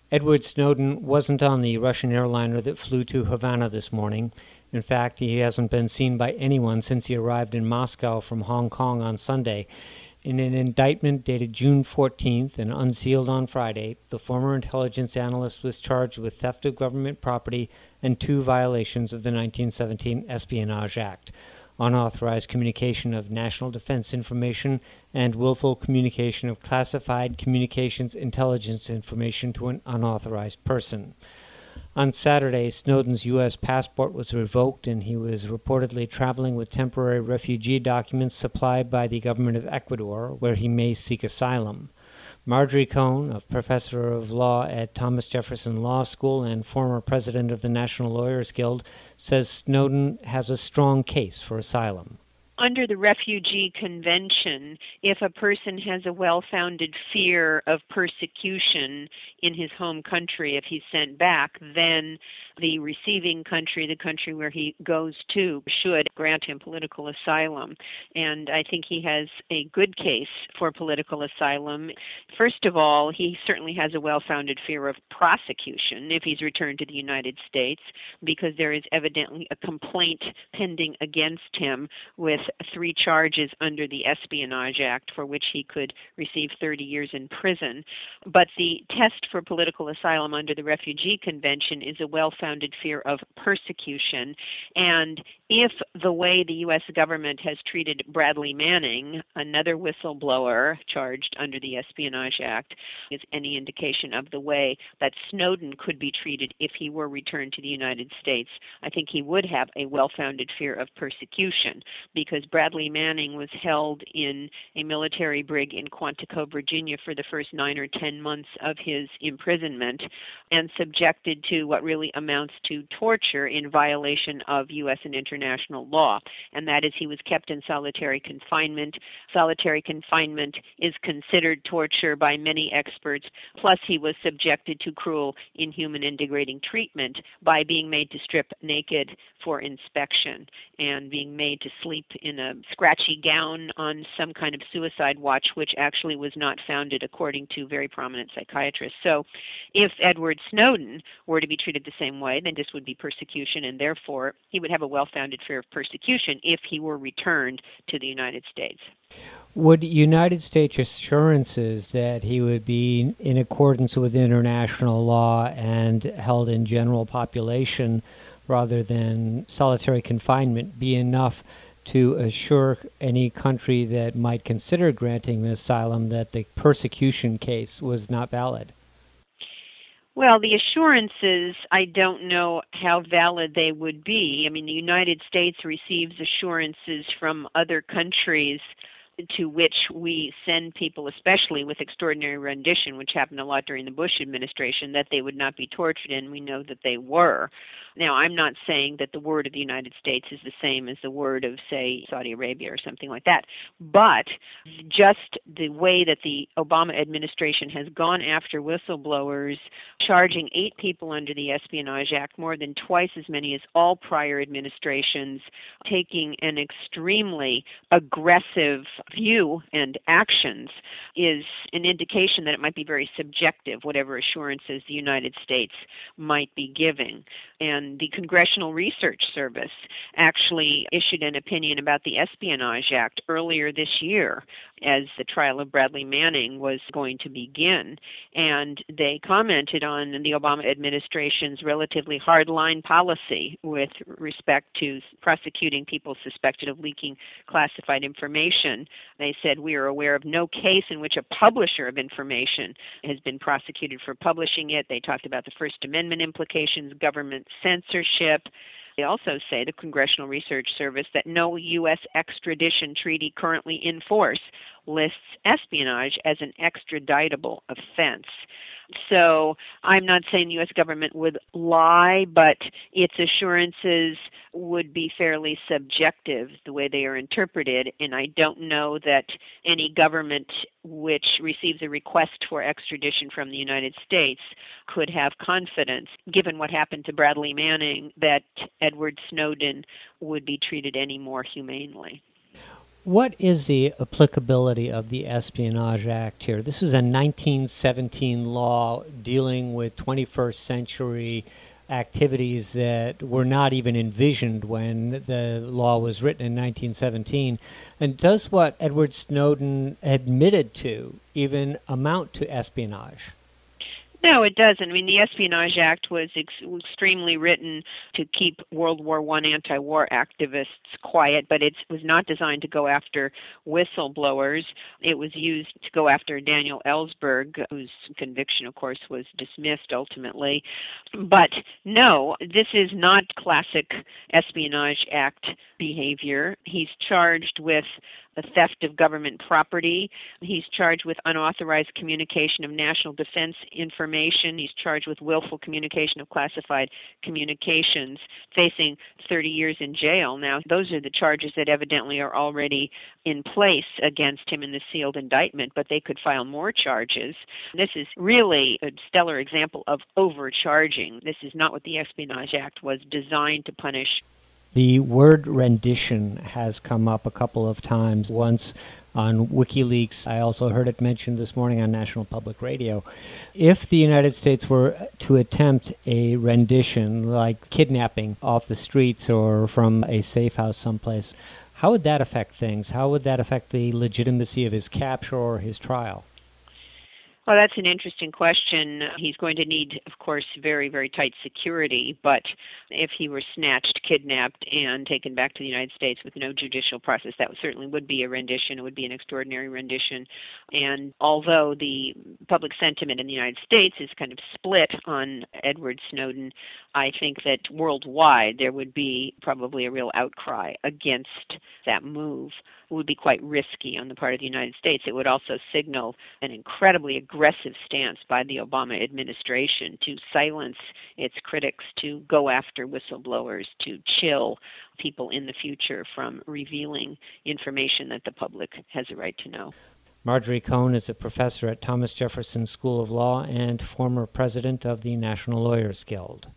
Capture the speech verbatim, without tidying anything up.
Edward Snowden wasn't on the Russian airliner that flew to Havana this morning. In fact, he hasn't been seen by anyone since he arrived in Moscow from Hong Kong on Sunday. In an indictment dated June fourteenth and unsealed on Friday, the former intelligence analyst was charged with theft of government property and two violations of the nineteen seventeen Espionage Act: unauthorized communication of national defense information and willful communication of classified communications intelligence information to an unauthorized person. On Saturday, Snowden's U S passport was revoked, and he was reportedly traveling with temporary refugee documents supplied by the government of Ecuador, where he may seek asylum. Marjorie Cohn, a professor of law at Thomas Jefferson Law School and former president of the National Lawyers Guild, says Snowden has a strong case for asylum. Under the Refugee Convention, if a person has a well-founded fear of persecution in his home country, if he's sent back, then the receiving country, the country where he goes to, should grant him political asylum. And I think he has a good case for political asylum. First of all, he certainly has a well-founded fear of prosecution if he's returned to the United States, because there is evidently a complaint pending against him with three charges under the Espionage Act for which he could receive thirty years in prison. But the test for political asylum under the Refugee Convention is a well-founded fear of persecution. And if the way the U S government has treated Bradley Manning, another whistleblower charged under the Espionage Act, is any indication of the way that Snowden could be treated if he were returned to the United States, I think he would have a well-founded fear of persecution, because Bradley Manning was held in a military brig in Quantico, Virginia for the first nine or ten months of his imprisonment and subjected to what really amounts to torture in violation of U S and international law. And that is, he was kept in solitary confinement. Solitary confinement is considered torture by many experts. Plus, he was subjected to cruel, inhuman, and degrading treatment by being made to strip naked for inspection and being made to sleep in a scratchy gown on some kind of suicide watch, which actually was not founded according to very prominent psychiatrists. So if Edward Snowden were to be treated the same way, then this would be persecution, and therefore he would have a well-founded fear of persecution if he were returned to the United States. Would United States assurances that he would be in accordance with international law and held in general population rather than solitary confinement be enough to assure any country that might consider granting asylum that the persecution case was not valid? Well, the assurances, I don't know how valid they would be. I mean, the United States receives assurances from other countries to which we send people, especially with extraordinary rendition, which happened a lot during the Bush administration, that they would not be tortured, and we know that they were. Now, I'm not saying that the word of the United States is the same as the word of, say, Saudi Arabia or something like that, but just the way that the Obama administration has gone after whistleblowers, charging eight people under the Espionage Act, more than twice as many as all prior administrations, taking an extremely aggressive view and actions, is an indication that it might be very subjective, whatever assurances the United States might be giving. And the Congressional Research Service actually issued an opinion about the Espionage Act earlier this year as the trial of Bradley Manning was going to begin. And they commented on the Obama administration's relatively hardline policy with respect to prosecuting people suspected of leaking classified information. They said, "We are aware of no case in which a publisher of information has been prosecuted for publishing it." They talked about the First Amendment implications, government censorship. They also say, the Congressional Research Service, that no U S extradition treaty currently in force lists espionage as an extraditable offense. So I'm not saying the U S government would lie, but its assurances would be fairly subjective the way they are interpreted, and I don't know that any government which receives a request for extradition from the United States could have confidence, given what happened to Bradley Manning, that Edward Snowden would be treated any more humanely. What is the applicability of the Espionage Act here? This is a nineteen seventeen law dealing with twenty-first century activities that were not even envisioned when the law was written in nineteen seventeen. And does what Edward Snowden admitted to even amount to espionage? No, it doesn't. I mean, the Espionage Act was ex- extremely written to keep World War One anti-war activists quiet, but it was not designed to go after whistleblowers. It was used to go after Daniel Ellsberg, whose conviction, of course, was dismissed ultimately. But no, this is not classic Espionage Act behavior. He's charged with the theft of government property. He's charged with unauthorized communication of national defense information. He's charged with willful communication of classified communications, facing thirty years in jail. Now, those are the charges that evidently are already in place against him in the sealed indictment, but they could file more charges. This is really a stellar example of overcharging. This is not what the Espionage Act was designed to punish. The word rendition has come up a couple of times, once on WikiLeaks. I also heard it mentioned this morning on National Public Radio. If the United States were to attempt a rendition, like kidnapping off the streets or from a safe house someplace, how would that affect things? How would that affect the legitimacy of his capture or his trial? Well, that's an interesting question. He's going to need, of course, very, very tight security, but if he were snatched, kidnapped, and taken back to the United States with no judicial process, that certainly would be a rendition. It would be an extraordinary rendition. And although the public sentiment in the United States is kind of split on Edward Snowden, I think that worldwide there would be probably a real outcry against that move. It would be quite risky on the part of the United States. It would also signal an incredibly aggressive stance by the Obama administration to silence its critics, to go after whistleblowers, to chill people in the future from revealing information that the public has a right to know. Marjorie Cohn is a professor at Thomas Jefferson School of Law and former president of the National Lawyers Guild.